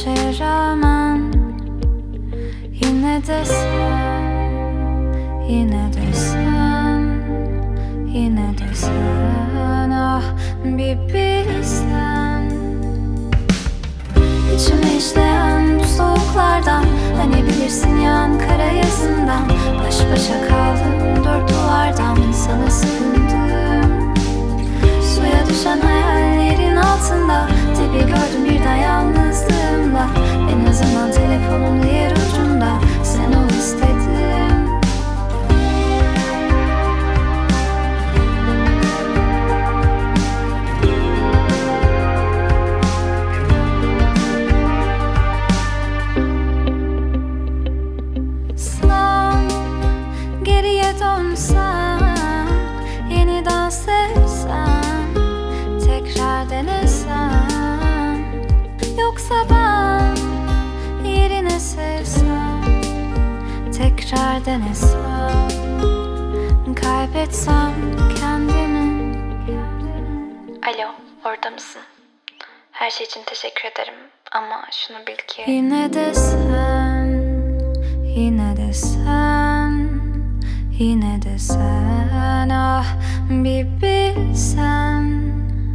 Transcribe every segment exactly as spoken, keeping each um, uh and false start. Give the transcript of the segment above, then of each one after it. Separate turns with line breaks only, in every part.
şeye rağmen yine de sen, yine de sen, yine de sen. Ah bir bilsen, İçime işleyen bu soğuklardan, hani bilirsin ya Ankara yazından. Baş başa kaldım dört duvardan, sana sığındım. Suya düşen hayallerin altında dibi gördüm birden yalnızlığımla. En azından telefonun diğer ucunda sen ol istedim. Son geriye dönsen, yeniden sevsen, tekrar denesem, yoksa ben yerine sevsem, tekrar denesem, kaybetsem kendimi.
Alo, orada mısın? Her şey için teşekkür ederim ama şunu bil ki...
Yine de sen, yine de sen, yine de sen. Ah bir bilsen,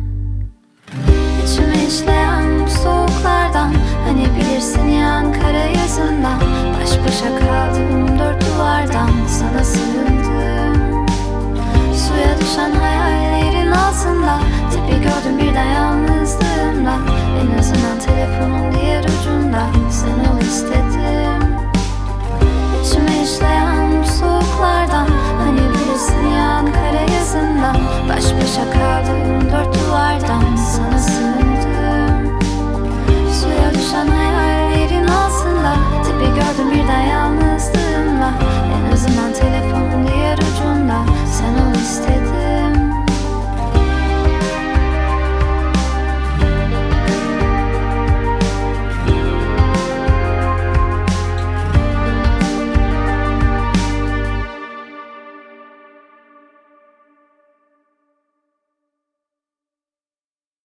İçime işleyen bu soğuklardan, hani bilirsin ya Ankara yazından. Baş başa kaldım dört duvardan, sana sığındım. Suya düşen hayal